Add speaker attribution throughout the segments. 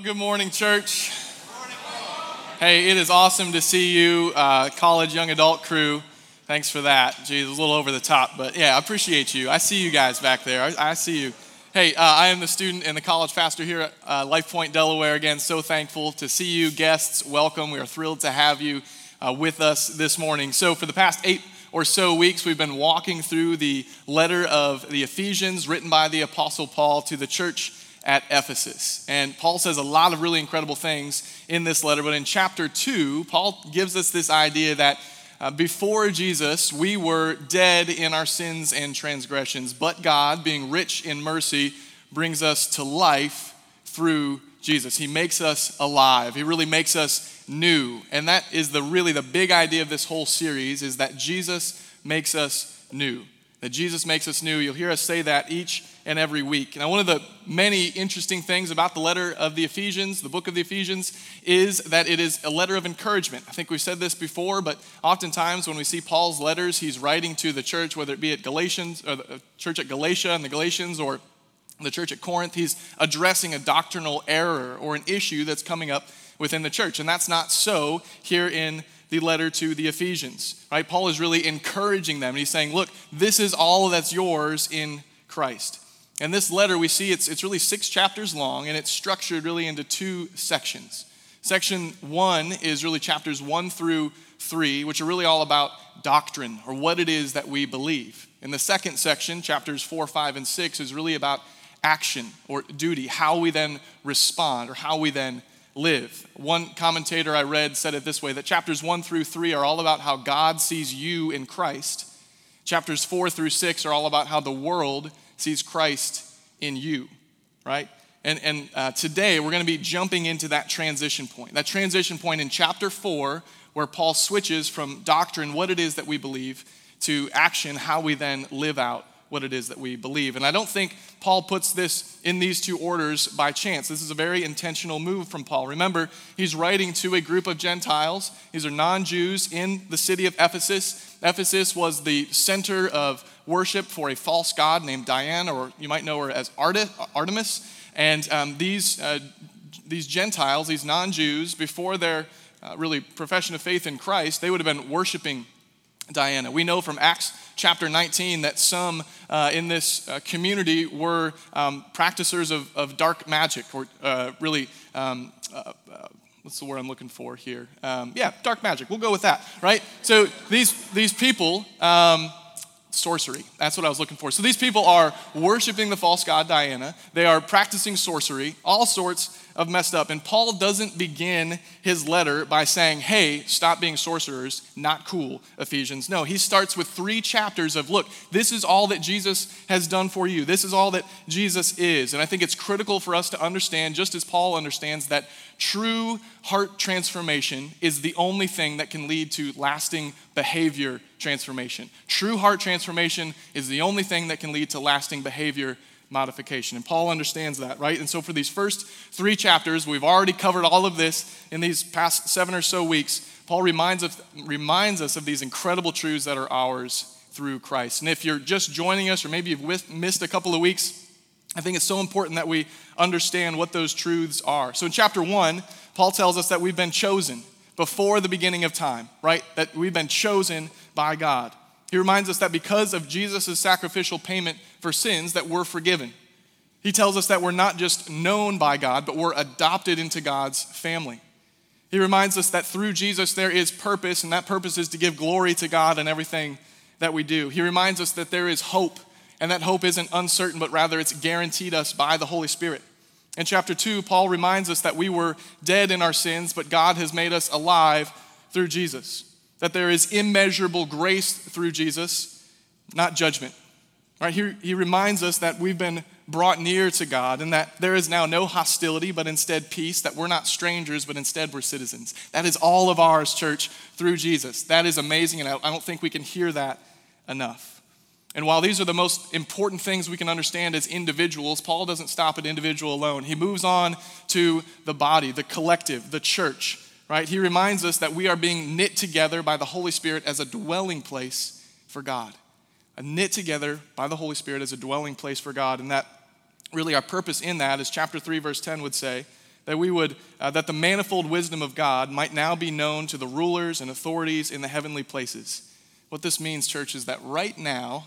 Speaker 1: Good morning, church. Hey, it is awesome to see you, college young adult crew. Thanks for that. Geez, it was a little over the top, but yeah, I appreciate you. I see you guys back there. I see you. Hey, I am the student and the college pastor here at Life Point, Delaware. Again, so thankful to see you. Guests, welcome. We are thrilled to have you with us this morning. So for the past 8 or so weeks, we've been walking through the letter of the Ephesians written by the Apostle Paul to the church at Ephesus. And Paul says a lot of really incredible things in this letter, but in chapter 2, Paul gives us this idea that before Jesus, we were dead in our sins and transgressions, but God, being rich in mercy, brings us to life through Jesus. He makes us alive. He really makes us new. And that is really the big idea of this whole series, is that Jesus makes us new. That Jesus makes us new. You'll hear us say that each and every week. Now, one of the many interesting things about the letter of the Ephesians, the book of the Ephesians, is that it is a letter of encouragement. I think we've said this before, but oftentimes when we see Paul's letters, he's writing to the church, whether it be at Galatians, or the church at Galatia and the Galatians, or the church at Corinth, he's addressing a doctrinal error or an issue that's coming up within the church. And that's not so here in the letter to the Ephesians, right? Paul is really encouraging them. And he's saying, look, this is all that's yours in Christ. And this letter, we see it's really 6 chapters long, and it's structured really into 2 sections. Section 1 is really chapters 1 through 3, which are really all about doctrine, or what it is that we believe. In the second section, chapters 4, 5, and 6, is really about action or duty, how we then respond, or how we then live. One commentator I read said it this way, that chapters 1 through 3 are all about how God sees you in Christ. Chapters 4 through 6 are all about how the world sees Christ in you, right? And today we're going to be jumping into that transition point in chapter 4, where Paul switches from doctrine, what it is that we believe, to action, how we then live out what it is that we believe. And I don't think Paul puts this in these 2 orders by chance. This is a very intentional move from Paul. Remember, he's writing to a group of Gentiles. These are non-Jews in the city of Ephesus. Ephesus was the center of worship for a false god named Diana, or you might know her as Artemis. And these Gentiles, these non-Jews, before their really profession of faith in Christ, they would have been worshiping Diana. We know from Acts chapter 19 that some in this community were practicers of dark magic, or really, what's the word I'm looking for here? Dark magic. We'll go with that, right? So these people, sorcery. That's what I was looking for. So these people are worshiping the false god Diana. They are practicing sorcery, all sorts of messed up. And Paul doesn't begin his letter by saying, hey, stop being sorcerers, not cool, Ephesians. No, he starts with 3 chapters of, look, this is all that Jesus has done for you. This is all that Jesus is. And I think it's critical for us to understand, just as Paul understands, that true heart transformation is the only thing that can lead to lasting behavior transformation. True heart transformation is the only thing that can lead to lasting behavior modification. And Paul understands that, right? And so for these first 3 chapters, we've already covered all of this in these past 7 or so weeks. Paul reminds us of these incredible truths that are ours through Christ. And if you're just joining us, or maybe you've missed a couple of weeks, I think it's so important that we understand what those truths are. So in chapter 1, Paul tells us that we've been chosen before the beginning of time, right? That we've been chosen by God. He reminds us that because of Jesus' sacrificial payment for sins, that we're forgiven. He tells us that we're not just known by God, but we're adopted into God's family. He reminds us that through Jesus there is purpose, and that purpose is to give glory to God in everything that we do. He reminds us that there is hope, and that hope isn't uncertain, but rather it's guaranteed us by the Holy Spirit. In chapter 2, Paul reminds us that we were dead in our sins, but God has made us alive through Jesus. That there is immeasurable grace through Jesus, not judgment. Right? He reminds us that we've been brought near to God, and that there is now no hostility, but instead peace, that we're not strangers, but instead we're citizens. That is all of ours, church, through Jesus. That is amazing, and I don't think we can hear that enough. And while these are the most important things we can understand as individuals, Paul doesn't stop at individual alone. He moves on to the body, the collective, the church. Right? He reminds us that we are being knit together by the Holy Spirit as a dwelling place for God. Knit together by the Holy Spirit as a dwelling place for God. And that really our purpose in that, as chapter 3, verse 10 would say, that the manifold wisdom of God might now be known to the rulers and authorities in the heavenly places. What this means, church, is that right now,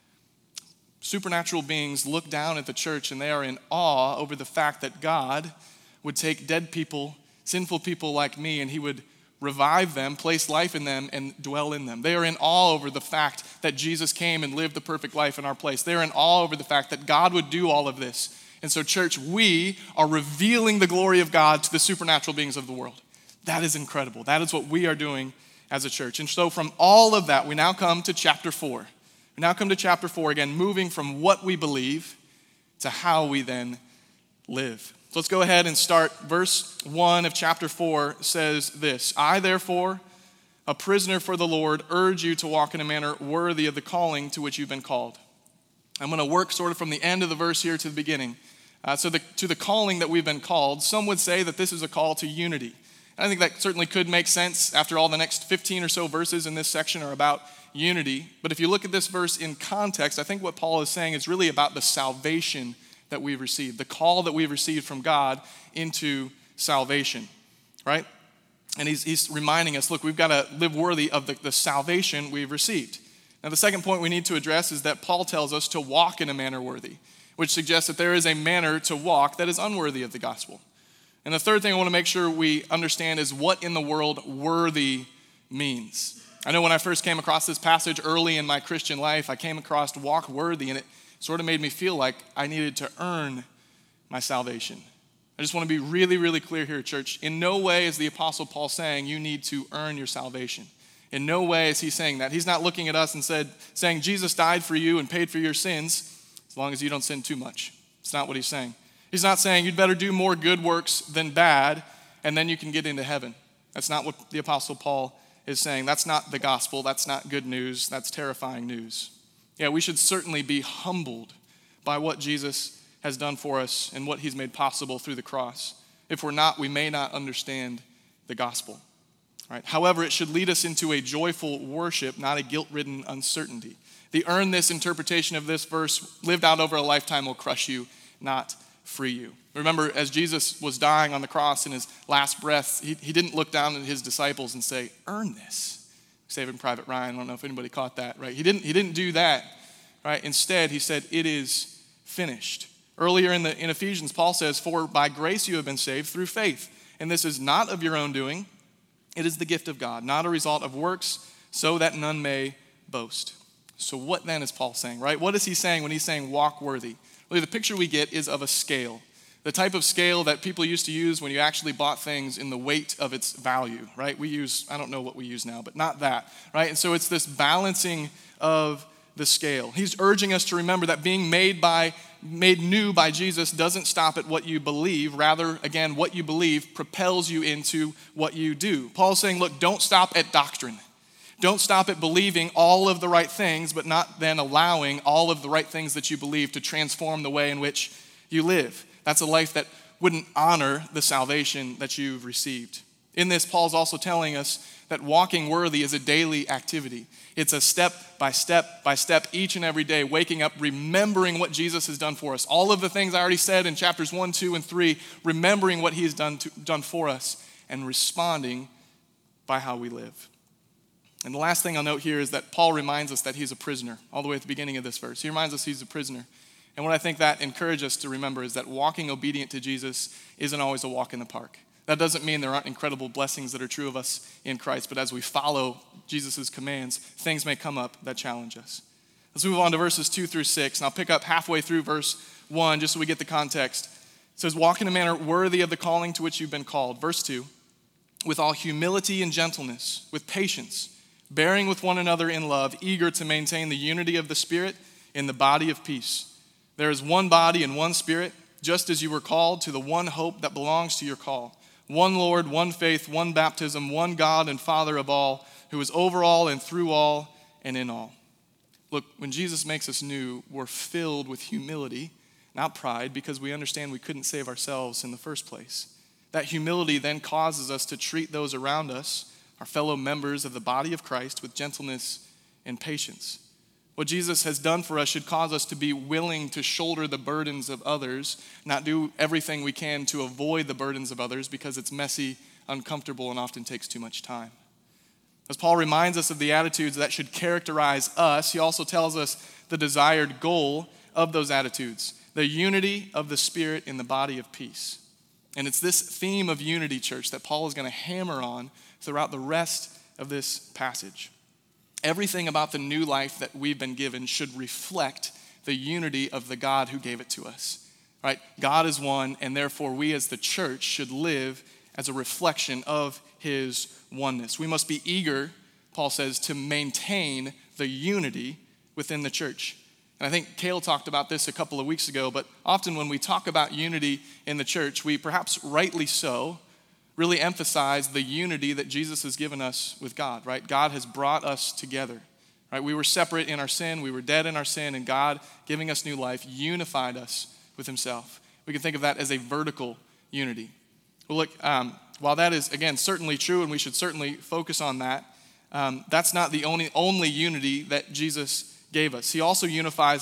Speaker 1: supernatural beings look down at the church and they are in awe over the fact that God would take dead people, sinful people like me, and he would revive them, place life in them, and dwell in them. They are in awe over the fact that Jesus came and lived the perfect life in our place. They are in awe over the fact that God would do all of this. And so, church, we are revealing the glory of God to the supernatural beings of the world. That is incredible. That is what we are doing as a church. And so from all of that, we now come to chapter 4. We now come to chapter 4, again, moving from what we believe to how we then live. So let's go ahead and start. Verse 1 of chapter 4 says this: I, therefore, a prisoner for the Lord, urge you to walk in a manner worthy of the calling to which you've been called. I'm going to work sort of from the end of the verse here to the beginning. To the calling that we've been called, some would say that this is a call to unity. And I think that certainly could make sense. After all, the next 15 or so verses in this section are about unity. But if you look at this verse in context, I think what Paul is saying is really about the salvation that we've received, the call that we've received from God into salvation, right? And he's reminding us, look, we've got to live worthy of the salvation we've received. Now, the second point we need to address is that Paul tells us to walk in a manner worthy, which suggests that there is a manner to walk that is unworthy of the gospel. And the third thing I want to make sure we understand is what in the world worthy means. I know when I first came across this passage early in my Christian life, I came across walk worthy, and it sort of made me feel like I needed to earn my salvation. I just want to be really, really clear here, church. In no way is the Apostle Paul saying you need to earn your salvation. In no way is he saying that. He's not looking at us and saying Jesus died for you and paid for your sins as long as you don't sin too much. It's not what he's saying. He's not saying you'd better do more good works than bad and then you can get into heaven. That's not what the Apostle Paul is saying. That's not the gospel. That's not good news. That's terrifying news. Yeah, we should certainly be humbled by what Jesus has done for us and what he's made possible through the cross. If we're not, we may not understand the gospel. Right? However, it should lead us into a joyful worship, not a guilt-ridden uncertainty. The earn this interpretation of this verse lived out over a lifetime will crush you, not free you. Remember, as Jesus was dying on the cross in his last breath, he didn't look down at his disciples and say, earn this. Saving Private Ryan, I don't know if anybody caught that, right? He didn't do that, right? Instead, he said, it is finished. Earlier in Ephesians, Paul says, for by grace you have been saved through faith. And this is not of your own doing. It is the gift of God, not a result of works, so that none may boast. So what then is Paul saying, right? What is he saying when he's saying walk worthy? Really, the picture we get is of a scale, the type of scale that people used to use when you actually bought things in the weight of its value, right? We use, I don't know what we use now, but not that, right? And so it's this balancing of the scale. He's urging us to remember that being made new by Jesus doesn't stop at what you believe. Rather, again, what you believe propels you into what you do. Paul's saying, look, don't stop at doctrine. Don't stop at believing all of the right things, but not then allowing all of the right things that you believe to transform the way in which you live. That's a life that wouldn't honor the salvation that you've received. In this, Paul's also telling us that walking worthy is a daily activity. It's a step by step, each and every day, waking up, remembering what Jesus has done for us. All of the things I already said in chapters 1, 2, and 3, remembering what he has done for us and responding by how we live. And the last thing I'll note here is that Paul reminds us that he's a prisoner, all the way at the beginning of this verse. He reminds us he's a prisoner. And what I think that encourages us to remember is that walking obedient to Jesus isn't always a walk in the park. That doesn't mean there aren't incredible blessings that are true of us in Christ, but as we follow Jesus' commands, things may come up that challenge us. Let's move on to verses 2 through 6, and I'll pick up halfway through verse 1 just so we get the context. It says, walk in a manner worthy of the calling to which you've been called. Verse 2, with all humility and gentleness, with patience, bearing with one another in love, eager to maintain the unity of the Spirit in the body of peace. There is one body and one Spirit, just as you were called to the one hope that belongs to your call. One Lord, one faith, one baptism, one God and Father of all, who is over all and through all and in all. Look, when Jesus makes us new, we're filled with humility, not pride, because we understand we couldn't save ourselves in the first place. That humility then causes us to treat those around us, our fellow members of the body of Christ, with gentleness and patience. What Jesus has done for us should cause us to be willing to shoulder the burdens of others, not do everything we can to avoid the burdens of others because it's messy, uncomfortable, and often takes too much time. As Paul reminds us of the attitudes that should characterize us, he also tells us the desired goal of those attitudes, the unity of the Spirit in the body of peace. And it's this theme of unity, church, that Paul is going to hammer on throughout the rest of this passage. Everything about the new life that we've been given should reflect the unity of the God who gave it to us, right? God is one, and therefore we as the church should live as a reflection of his oneness. We must be eager, Paul says, to maintain the unity within the church. And I think Cale talked about this a couple of weeks ago, but often when we talk about unity in the church, we perhaps rightly so really emphasize the unity that Jesus has given us with God, right? God has brought us together, right? We were separate in our sin, we were dead in our sin, and God, giving us new life, unified us with himself. We can think of that as a vertical unity. Well, look, while that is, again, certainly true, and we should certainly focus on that, that's not the only unity that Jesus gave us. He also unifies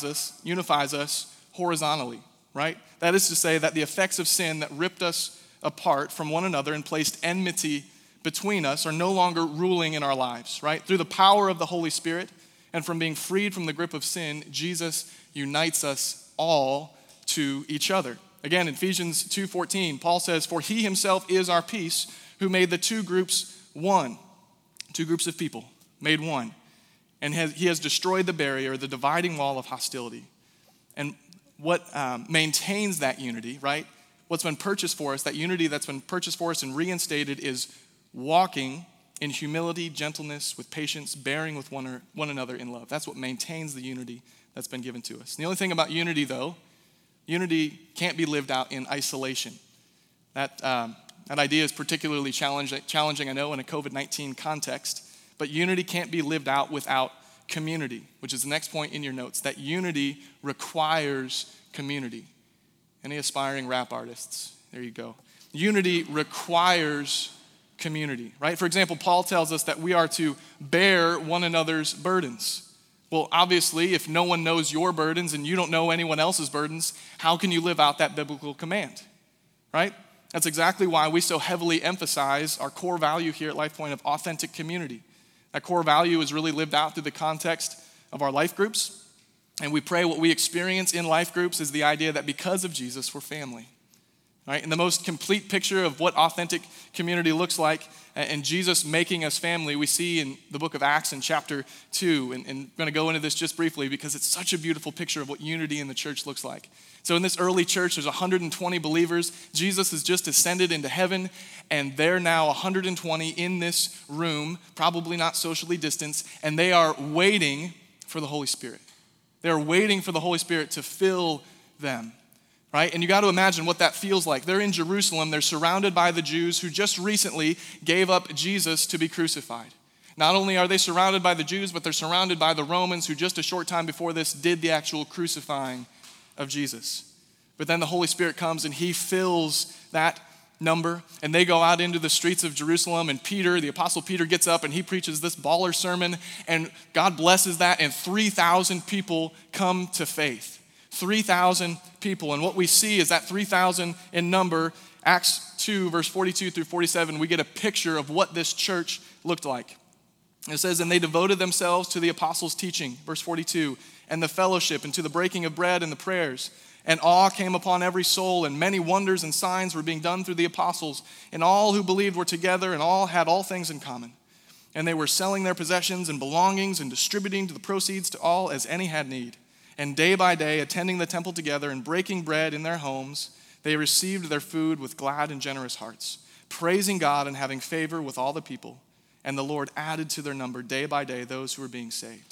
Speaker 1: us horizontally, right? That is to say that the effects of sin that ripped us apart from one another and placed enmity between us are no longer ruling in our lives, right? Through the power of the Holy Spirit and from being freed from the grip of sin, Jesus unites us all to each other. Again, in Ephesians 2:14, Paul says, "For he himself is our peace, who made the two groups one." Two groups of people made one. And he has destroyed the barrier, the dividing wall of hostility. And what maintains that unity, right? What's been purchased for us, that unity that's been purchased for us and reinstated, is walking in humility, gentleness, with patience, bearing with one another in love. That's what maintains the unity that's been given to us. And the only thing about unity, though, unity can't be lived out in isolation. That idea is particularly challenging, I know, in a COVID-19 context. But unity can't be lived out without community, which is the next point in your notes, that unity requires community. Any aspiring rap artists? There you go. Unity requires community, right? For example, Paul tells us that we are to bear one another's burdens. Well, obviously, if no one knows your burdens and you don't know anyone else's burdens, how can you live out that biblical command, right? That's exactly why we so heavily emphasize our core value here at LifePoint of authentic community. That core value is really lived out through the context of our life groups. And we pray what we experience in life groups is the idea that because of Jesus, we're family. Right? And the most complete picture of what authentic community looks like and Jesus making us family, we see in the book of Acts in chapter 2. And I'm going to go into this just briefly because it's such a beautiful picture of what unity in the church looks like. So in this early church, there's 120 believers. Jesus has just ascended into heaven, and they're now 120 in this room, probably not socially distanced, and they are waiting for the Holy Spirit. They're waiting for the Holy Spirit to fill them, right? And you got to imagine what that feels like. They're in Jerusalem. They're surrounded by the Jews who just recently gave up Jesus to be crucified. Not only are they surrounded by the Jews, but they're surrounded by the Romans who just a short time before this did the actual crucifying of Jesus. But then the Holy Spirit comes and he fills that number, and they go out into the streets of Jerusalem, and Peter, the Apostle Peter, gets up and he preaches this baller sermon, and God blesses that, and 3,000 people come to faith. 3,000 people. And what we see is that 3,000 in number. Acts 2, verse 42 through 47, we get a picture of what this church looked like. It says, "And they devoted themselves to the apostles' teaching," verse 42, "and the fellowship, and to the breaking of bread and the prayers. And awe came upon every soul, and many wonders and signs were being done through the apostles. And all who believed were together, and all had all things in common. And they were selling their possessions and belongings and distributing the proceeds to all as any had need. And day by day, attending the temple together and breaking bread in their homes, they received their food with glad and generous hearts, praising God and having favor with all the people. And the Lord added to their number day by day those who were being saved."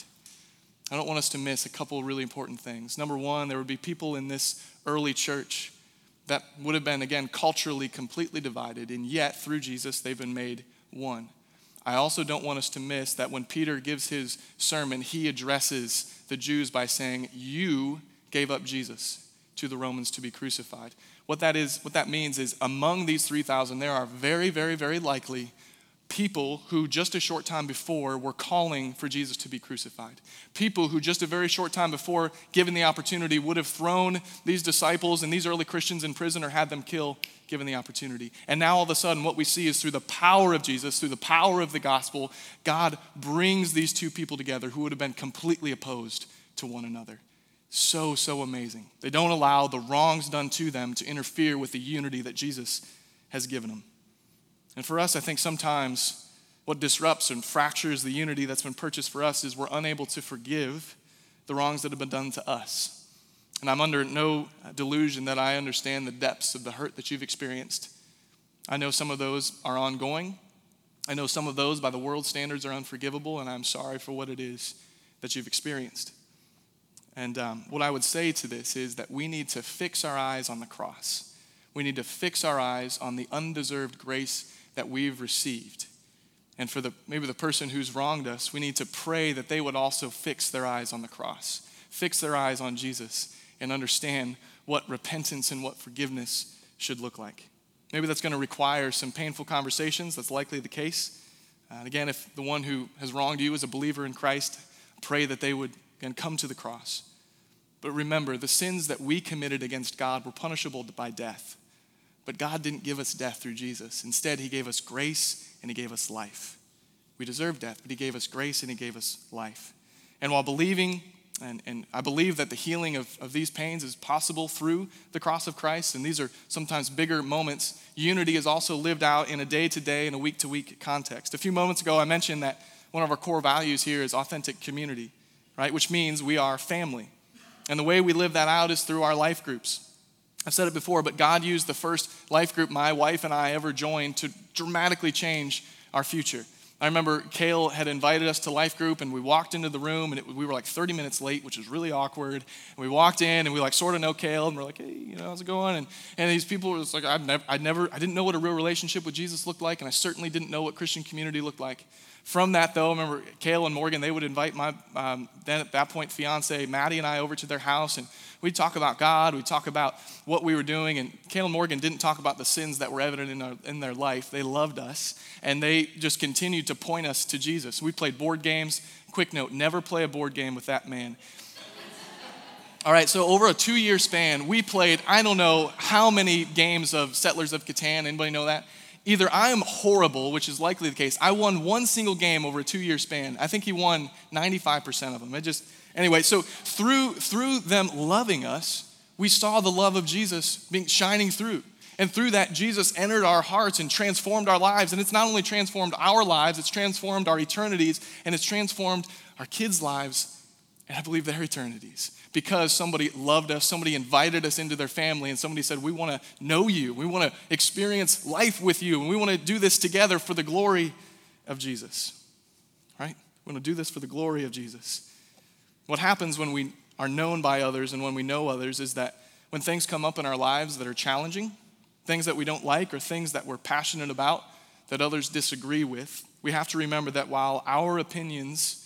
Speaker 1: I don't want us to miss a couple of really important things. Number one, there would be people in this early church that would have been, again, culturally completely divided, and yet through Jesus, they've been made one. I also don't want us to miss that when Peter gives his sermon, he addresses the Jews by saying, "You gave up Jesus to the Romans to be crucified." What that means is among these 3,000, there are very, very, very likely People who just a short time before were calling for Jesus to be crucified. People who just a very short time before, given the opportunity, would have thrown these disciples and these early Christians in prison or had them killed, given the opportunity. And now all of a sudden what we see is through the power of Jesus, through the power of the gospel, God brings these two people together who would have been completely opposed to one another. So amazing. They don't allow the wrongs done to them to interfere with the unity that Jesus has given them. And for us, I think sometimes what disrupts and fractures the unity that's been purchased for us is we're unable to forgive the wrongs that have been done to us. And I'm under no delusion that I understand the depths of the hurt that you've experienced. I know some of those are ongoing. I know some of those by the world's standards are unforgivable, and I'm sorry for what it is that you've experienced. And what I would say to this is that we need to fix our eyes on the cross. We need to fix our eyes on the undeserved grace that we've received. And for maybe the person who's wronged us, we need to pray that they would also fix their eyes on the cross, fix their eyes on Jesus, and understand what repentance and what forgiveness should look like. Maybe that's going to require some painful conversations. That's likely the case. And again, if the one who has wronged you is a believer in Christ, pray that they would again come to the cross. But remember, the sins that we committed against God were punishable by death. But God didn't give us death through Jesus. Instead, he gave us grace and he gave us life. We deserve death, but he gave us grace and he gave us life. And while believing, and I believe that the healing of these pains is possible through the cross of Christ, and these are sometimes bigger moments, unity is also lived out in a day-to-day and a week-to-week context. A few moments ago, I mentioned that one of our core values here is authentic community, right? Which means we are family. And the way we live that out is through our life groups. I've said it before, but God used the first life group my wife and I ever joined to dramatically change our future. I remember Kale had invited us to life group, and we walked into the room, and we were like 30 minutes late, which was really awkward. And we walked in, and we like sort of know Kale, and we're like, hey, how's it going? And these people were just like, I didn't know what a real relationship with Jesus looked like, and I certainly didn't know what Christian community looked like. From that, though, I remember Kale and Morgan, they would invite my, then at that point, fiance, Maddie, and I over to their house, and we'd talk about God, we'd talk about what we were doing, and Kale and Morgan didn't talk about the sins that were evident in their life. They loved us, and they just continued to point us to Jesus. We played board games. Quick note, never play a board game with that man. All right, so over a 2-year span, we played, I don't know how many games of Settlers of Catan. Anybody know that? Either I am horrible, which is likely the case. I won one single game over a 2-year span. I think he won 95% of them. Anyway, so through them loving us, we saw the love of Jesus shining through. And through that, Jesus entered our hearts and transformed our lives. And it's not only transformed our lives, it's transformed our eternities, and it's transformed our kids' lives, and I believe their eternities. Because somebody loved us, somebody invited us into their family, and somebody said, we want to know you, we want to experience life with you, and we want to do this together for the glory of Jesus, right? We want to do this for the glory of Jesus. What happens when we are known by others and when we know others is that when things come up in our lives that are challenging, things that we don't like or things that we're passionate about that others disagree with, we have to remember that while our opinions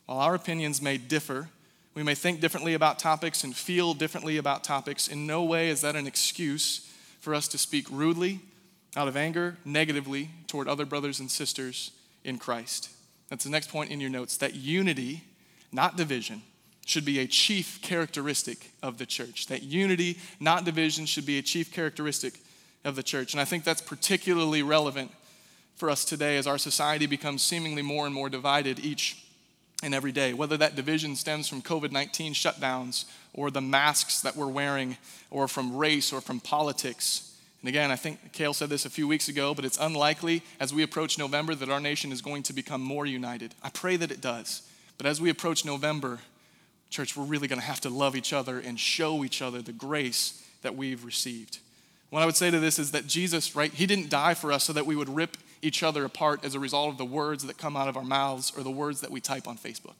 Speaker 1: may differ, we may think differently about topics and feel differently about topics. In no way is that an excuse for us to speak rudely, out of anger, negatively toward other brothers and sisters in Christ. That's the next point in your notes, that unity, not division, should be a chief characteristic of the church. That unity, not division, should be a chief characteristic of the church. And I think that's particularly relevant for us today as our society becomes seemingly more and more divided each and every day, whether that division stems from COVID-19 shutdowns or the masks that we're wearing or from race or from politics. And again, I think Kale said this a few weeks ago, but it's unlikely as we approach November that our nation is going to become more united. I pray that it does. But as we approach November, church, we're really going to have to love each other and show each other the grace that we've received. What I would say to this is that Jesus, right, he didn't die for us so that we would rip each other apart as a result of the words that come out of our mouths or the words that we type on Facebook.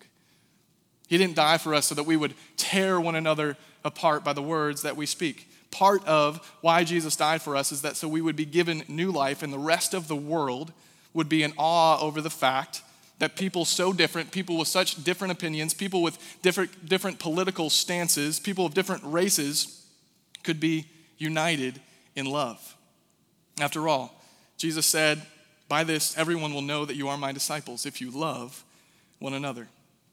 Speaker 1: He didn't die for us so that we would tear one another apart by the words that we speak. Part of why Jesus died for us is that so we would be given new life and the rest of the world would be in awe over the fact that people so different, people with such different opinions, people with different political stances, people of different races could be united in love. After all, Jesus said, By this, everyone will know that you are my disciples if you love one another.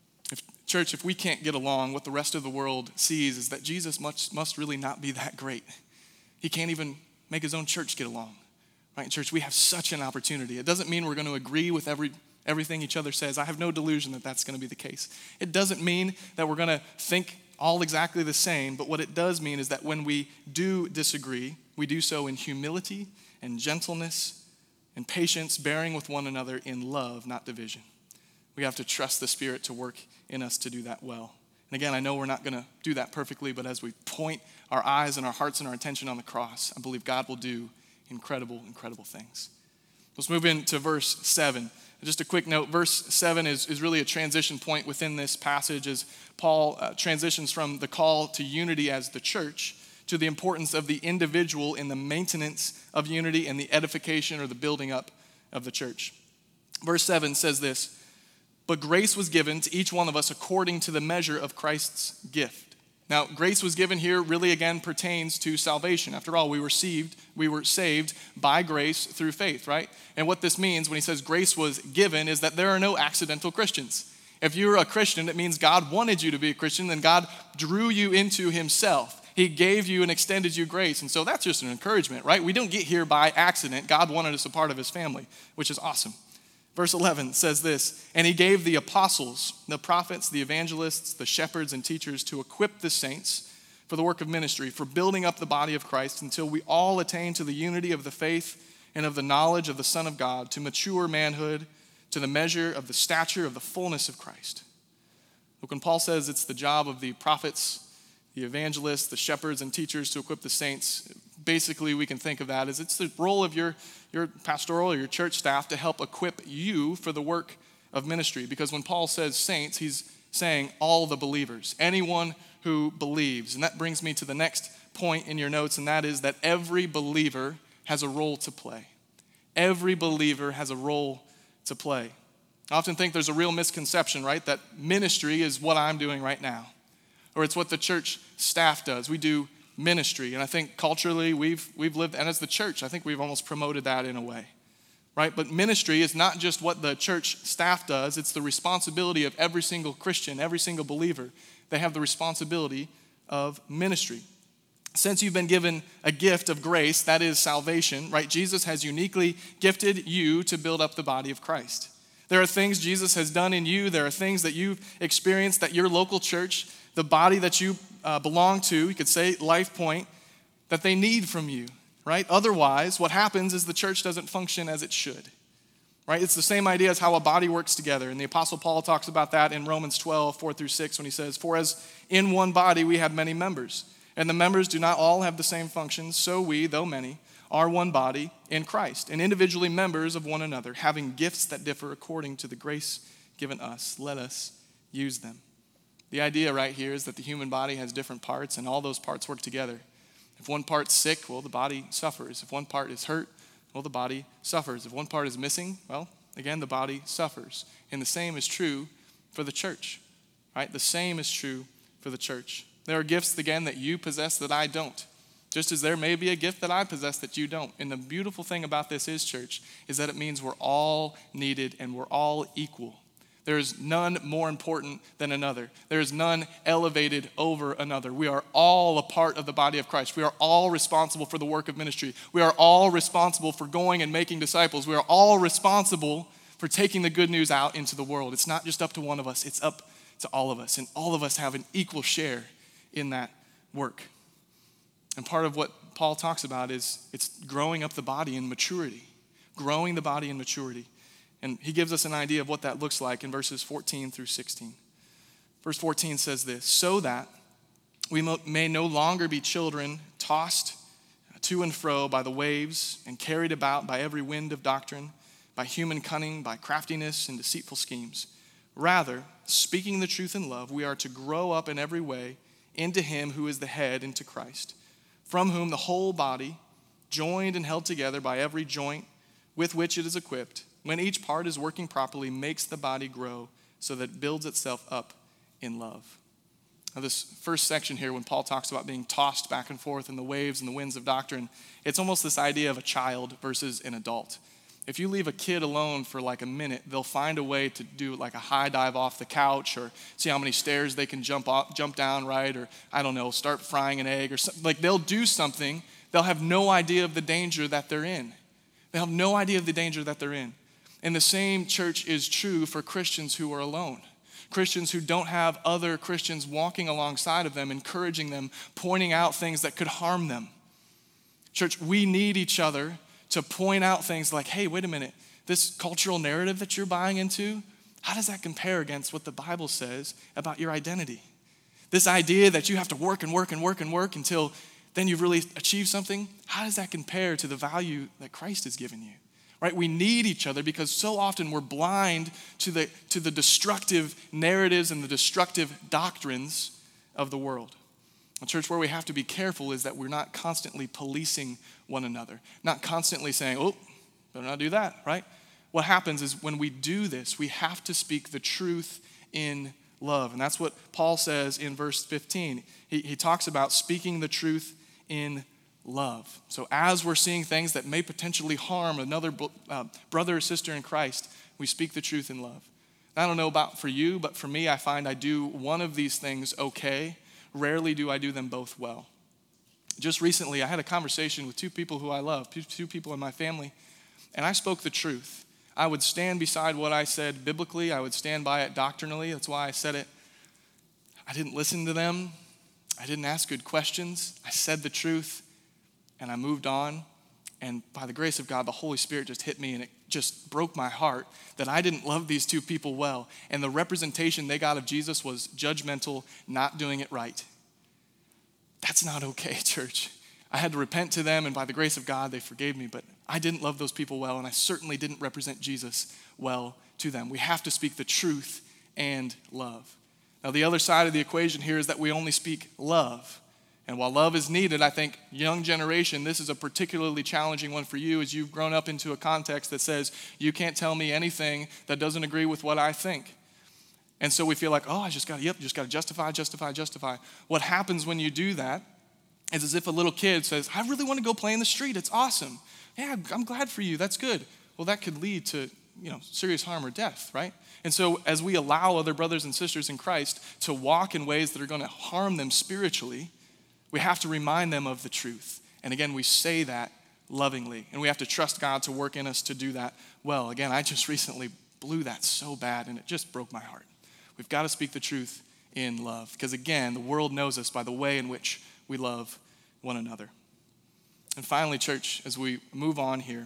Speaker 1: Church, if we can't get along, what the rest of the world sees is that Jesus must really not be that great. He can't even make his own church get along. Right, church, we have such an opportunity. It doesn't mean we're going to agree with everything each other says. I have no delusion that that's going to be the case. It doesn't mean that we're going to think all exactly the same, but what it does mean is that when we do disagree, we do so in humility and gentleness and patience, bearing with one another in love, not division. We have to trust the Spirit to work in us to do that well. And again, I know we're not going to do that perfectly, but as we point our eyes and our hearts and our attention on the cross, I believe God will do incredible, incredible things. Let's move into verse 7. Just a quick note, verse 7 is really a transition point within this passage as Paul transitions from the call to unity as the church to the importance of the individual in the maintenance of unity and the edification or the building up of the church. Verse 7 says this, "But grace was given to each one of us according to the measure of Christ's gift." Now, grace was given here really again pertains to salvation. After all, we were saved by grace through faith, right? And what this means when he says grace was given is that there are no accidental Christians. If you're a Christian, it means God wanted you to be a Christian, then God drew you into himself. He gave you and extended you grace. And so that's just an encouragement, right? We don't get here by accident. God wanted us a part of his family, which is awesome. Verse 11 says this, "And he gave the apostles, the prophets, the evangelists, the shepherds, and teachers to equip the saints for the work of ministry, for building up the body of Christ until we all attain to the unity of the faith and of the knowledge of the Son of God, to mature manhood, to the measure of the stature of the fullness of Christ." Look, when Paul says it's the job of the prophets, the evangelists, the shepherds, and teachers to equip the saints, basically we can think of that as it's the role of your pastoral or your church staff to help equip you for the work of ministry. Because when Paul says saints, he's saying all the believers, anyone who believes. And that brings me to the next point in your notes, and that is that every believer has a role to play. Every believer has a role to play. I often think there's a real misconception, right, that ministry is what I'm doing right now, or it's what the church staff does. We do ministry, and I think culturally we've lived, and as the church, I think we've almost promoted that in a way, right? But ministry is not just what the church staff does, it's the responsibility of every single Christian, every single believer. They have the responsibility of ministry. Since you've been given a gift of grace, that is salvation, right? Jesus has uniquely gifted you to build up the body of Christ. There are things Jesus has done in you, there are things that you've experienced that your local church, the body that you belong to, you could say Life Point, that they need from you, right? Otherwise, what happens is the church doesn't function as it should, right? It's the same idea as how a body works together. And the Apostle Paul talks about that in Romans 12, 4-6, when he says, "For as in one body we have many members, and the members do not all have the same functions, so we, though many, are one body in Christ, and individually members of one another, having gifts that differ according to the grace given us. Let us use them." The idea right here is that the human body has different parts, and all those parts work together. If one part's sick, well, the body suffers. If one part is hurt, well, the body suffers. If one part is missing, well, again, the body suffers. And the same is true for the church, right? The same is true for the church. There are gifts, again, that you possess that I don't, just as there may be a gift that I possess that you don't. And the beautiful thing about this is, church, is that it means we're all needed and we're all equal. There is none more important than another. There is none elevated over another. We are all a part of the body of Christ. We are all responsible for the work of ministry. We are all responsible for going and making disciples. We are all responsible for taking the good news out into the world. It's not just up to one of us, it's up to all of us. And all of us have an equal share in that work. And part of what Paul talks about is it's growing up the body in maturity. Growing the body in maturity. And he gives us an idea of what that looks like in verses 14-16. Verse 14 says this, "So that we may no longer be children tossed to and fro by the waves and carried about by every wind of doctrine, by human cunning, by craftiness and deceitful schemes. Rather, speaking the truth in love, we are to grow up in every way into him who is the head, into Christ, from whom the whole body, joined and held together by every joint with which it is equipped, when each part is working properly, makes the body grow so that it builds itself up in love." Now this first section here, when Paul talks about being tossed back and forth in the waves and the winds of doctrine, it's almost this idea of a child versus an adult. If you leave a kid alone for like a minute, they'll find a way to do like a high dive off the couch or see how many stairs they can jump down, right? Or I don't know, start frying an egg or something. Like they'll do something. They'll have no idea of the danger that they're in. They'll have no idea of the danger that they're in. And the same, church, is true for Christians who are alone. Christians who don't have other Christians walking alongside of them, encouraging them, pointing out things that could harm them. Church, we need each other to point out things like, hey, wait a minute, this cultural narrative that you're buying into, how does that compare against what the Bible says about your identity? This idea that you have to work and work and work and work until then you've really achieved something, how does that compare to the value that Christ has given you? Right? We need each other because so often we're blind to the destructive narratives and the destructive doctrines of the world. A church, where we have to be careful is that we're not constantly policing one another, not constantly saying, oh, better not do that, right? What happens is when we do this, we have to speak the truth in love. And that's what Paul says in verse 15. He talks about speaking the truth in love. So as we're seeing things that may potentially harm another brother or sister in Christ, we speak the truth in love. I don't know about for you, but for me, I find I do one of these things okay. Rarely do I do them both well. Just recently, I had a conversation with two people who I love, two people in my family, and I spoke the truth. I would stand beside what I said biblically. I would stand by it doctrinally. That's why I said it. I didn't listen to them. I didn't ask good questions. I said the truth, and I moved on. And by the grace of God, the Holy Spirit just hit me, and it just broke my heart that I didn't love these two people well. And the representation they got of Jesus was judgmental, not doing it right. That's not okay, church. I had to repent to them, and by the grace of God, they forgave me. But I didn't love those people well, and I certainly didn't represent Jesus well to them. We have to speak the truth and love. Now, the other side of the equation here is that we only speak love. And while love is needed, I think young generation, this is a particularly challenging one for you as you've grown up into a context that says, you can't tell me anything that doesn't agree with what I think. And so we feel like, oh, just got to justify. What happens when you do that is as if a little kid says, I really want to go play in the street. It's awesome. Yeah, I'm glad for you. That's good. Well, that could lead to, serious harm or death, right? And so as we allow other brothers and sisters in Christ to walk in ways that are going to harm them spiritually, we have to remind them of the truth. And again, we say that lovingly. And we have to trust God to work in us to do that well. Again, I just recently blew that so bad, and it just broke my heart. We've got to speak the truth in love. Because again, the world knows us by the way in which we love one another. And finally, church, as we move on here,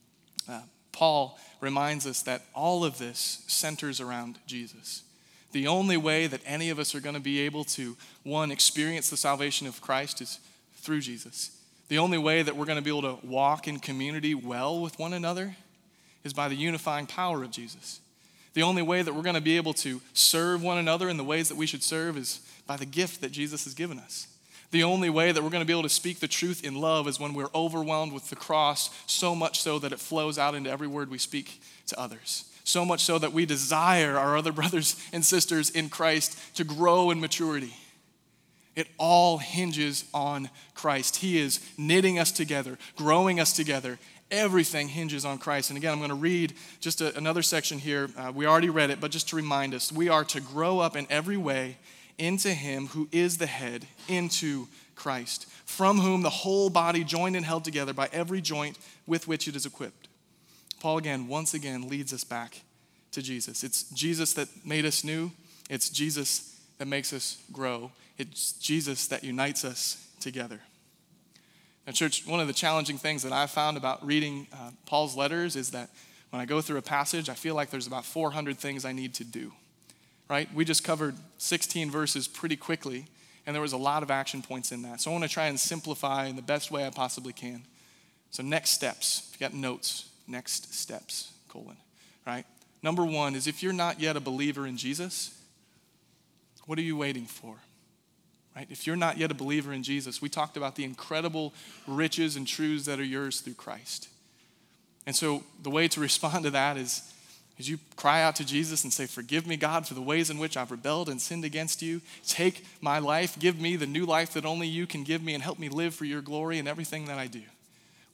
Speaker 1: Paul reminds us that all of this centers around Jesus. The only way that any of us are going to be able to, one, experience the salvation of Christ is through Jesus. The only way that we're going to be able to walk in community well with one another is by the unifying power of Jesus. The only way that we're going to be able to serve one another in the ways that we should serve is by the gift that Jesus has given us. The only way that we're going to be able to speak the truth in love is when we're overwhelmed with the cross, so much so that it flows out into every word we speak to others. So much so that we desire our other brothers and sisters in Christ to grow in maturity. It all hinges on Christ. He is knitting us together, growing us together. Everything hinges on Christ. And again, I'm going to read just another section here. We already read it, but just to remind us, we are to grow up in every way into him who is the head, into Christ, from whom the whole body joined and held together by every joint with which it is equipped. Paul once again leads us back to Jesus. It's Jesus that made us new. It's Jesus that makes us grow. It's Jesus that unites us together. Now, church, one of the challenging things that I've found about reading Paul's letters is that when I go through a passage, I feel like there's about 400 things I need to do, right? We just covered 16 verses pretty quickly, and there was a lot of action points in that. So I want to try and simplify in the best way I possibly can. So next steps, if you got notes, next steps, right? Number one is if you're not yet a believer in Jesus, what are you waiting for? Right? If you're not yet a believer in Jesus, we talked about the incredible riches and truths that are yours through Christ. And so the way to respond to that is you cry out to Jesus and say, forgive me, God, for the ways in which I've rebelled and sinned against you. Take my life, give me the new life that only you can give me, and help me live for your glory in everything that I do.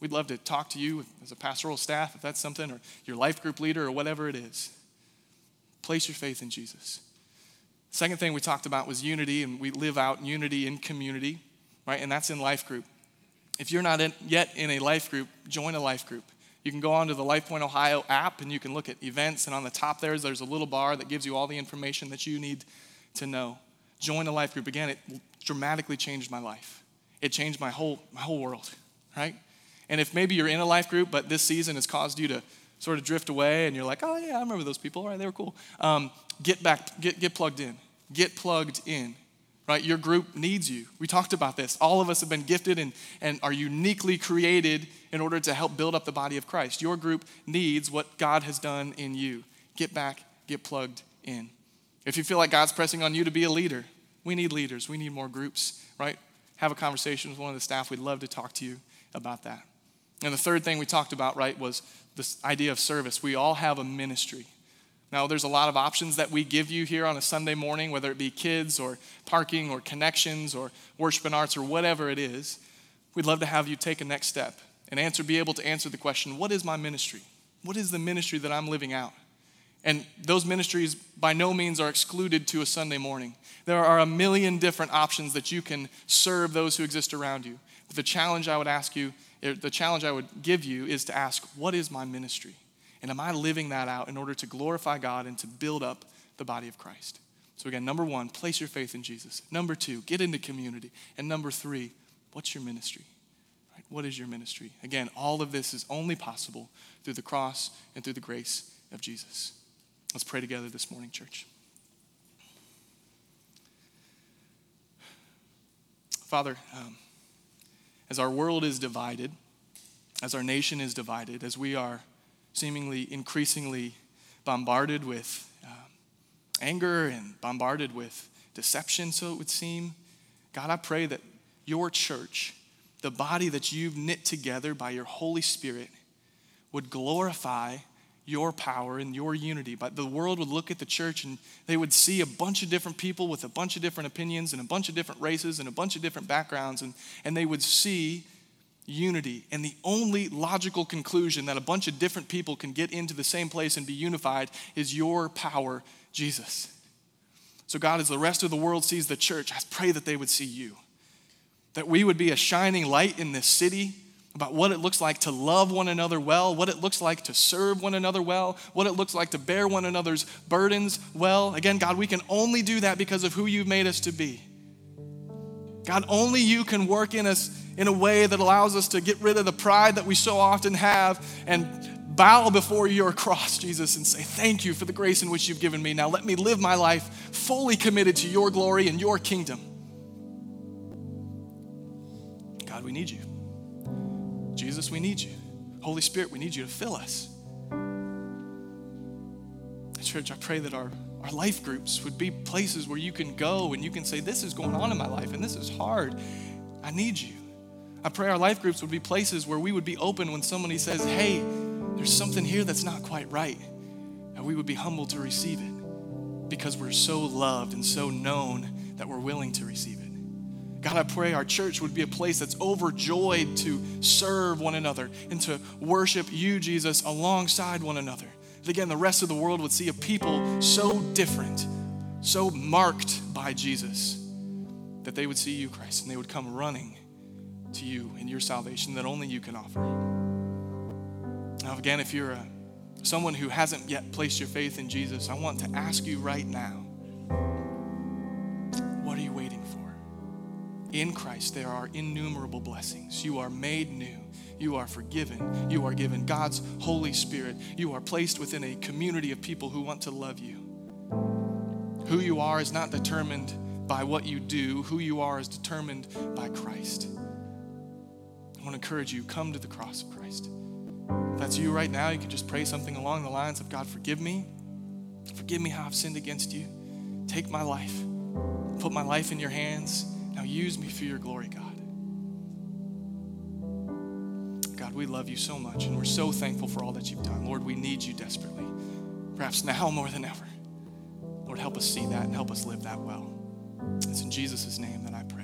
Speaker 1: We'd love to talk to you as a pastoral staff, if that's something, or your life group leader, or whatever it is. Place your faith in Jesus. Second thing we talked about was unity, and we live out unity in community, right? And that's in life group. If you're not yet in a life group, join a life group. You can go onto the LifePoint Ohio app, and you can look at events, and on the top there's a little bar that gives you all the information that you need to know. Join a life group. Again, it dramatically changed my life. It changed my whole world, right? And if maybe you're in a life group, but this season has caused you to sort of drift away, and you're like, oh yeah, I remember those people, right? They were cool. Get plugged in. Get plugged in, right? Your group needs you. We talked about this. All of us have been gifted and are uniquely created in order to help build up the body of Christ. Your group needs what God has done in you. Get back, get plugged in. If you feel like God's pressing on you to be a leader, we need leaders. We need more groups, right? Have a conversation with one of the staff. We'd love to talk to you about that. And the third thing we talked about, right, was this idea of service. We all have a ministry. Now, there's a lot of options that we give you here on a Sunday morning, whether it be kids or parking or connections or worship and arts or whatever it is. We'd love to have you take a next step and be able to answer the question, what is my ministry? What is the ministry that I'm living out? And those ministries by no means are excluded to a Sunday morning. There are a million different options that you can serve those who exist around you. But the challenge I would give you is to ask, what is my ministry? And am I living that out in order to glorify God and to build up the body of Christ? So again, number one, place your faith in Jesus. Number two, get into community. And number three, what's your ministry? Right? What is your ministry? Again, all of this is only possible through the cross and through the grace of Jesus. Let's pray together this morning, church. Father, as our world is divided, as our nation is divided, as we are seemingly increasingly bombarded with anger and bombarded with deception, so it would seem, God, I pray that your church, the body that you've knit together by your Holy Spirit, would glorify your power and your unity. But the world would look at the church and they would see a bunch of different people with a bunch of different opinions and a bunch of different races and a bunch of different backgrounds, and they would see unity. And the only logical conclusion that a bunch of different people can get into the same place and be unified is your power, Jesus. So God, as the rest of the world sees the church, I pray that they would see you. That we would be a shining light in this city about what it looks like to love one another well, what it looks like to serve one another well, what it looks like to bear one another's burdens well. Again, God, we can only do that because of who you've made us to be. God, only you can work in us in a way that allows us to get rid of the pride that we so often have and bow before your cross, Jesus, and say, thank you for the grace in which you've given me. Now let me live my life fully committed to your glory and your kingdom. God, we need you. Jesus, we need you. Holy Spirit, we need you to fill us. Church, I pray that our life groups would be places where you can go and you can say, this is going on in my life and this is hard. I need you. I pray our life groups would be places where we would be open when somebody says, hey, there's something here that's not quite right. And we would be humble to receive it because we're so loved and so known that we're willing to receive it. God, I pray our church would be a place that's overjoyed to serve one another and to worship you, Jesus, alongside one another. That again, the rest of the world would see a people so different, so marked by Jesus, that they would see you, Christ, and they would come running to you and your salvation that only you can offer. Now, again, if you're someone who hasn't yet placed your faith in Jesus, I want to ask you right now, what are you waiting for? In Christ, there are innumerable blessings. You are made new. You are forgiven. You are given God's Holy Spirit. You are placed within a community of people who want to love you. Who you are is not determined by what you do. Who you are is determined by Christ. I want to encourage you, come to the cross of Christ. If that's you right now, you can just pray something along the lines of, God, forgive me. Forgive me how I've sinned against you. Take my life. Put my life in your hands. Now use me for your glory, God. God, we love you so much, and we're so thankful for all that you've done. Lord, we need you desperately, perhaps now more than ever. Lord, help us see that and help us live that well. It's in Jesus' name that I pray.